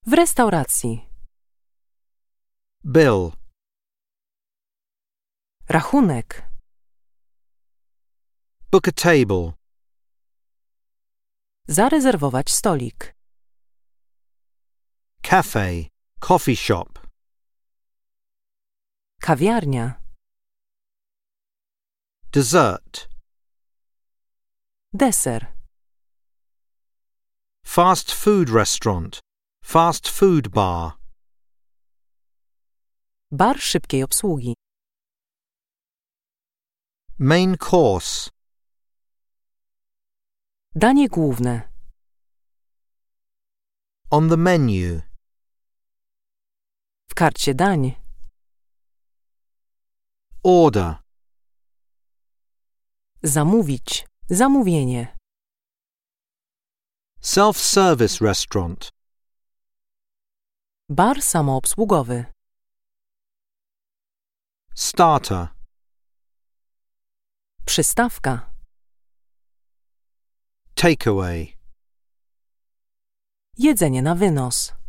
W restauracji. Bill. Rachunek. Book a table. Zarezerwować stolik. Cafe. Coffee shop. Kawiarnia. Dessert. Deser. Fast food restaurant. Fast food bar. Bar szybkiej obsługi. Main course. Danie główne. On the menu. W karcie dań. Order. Zamówić. Zamówienie. Self-service restaurant. Bar samoobsługowy. Starter. Przystawka. Takeaway. Jedzenie na wynos.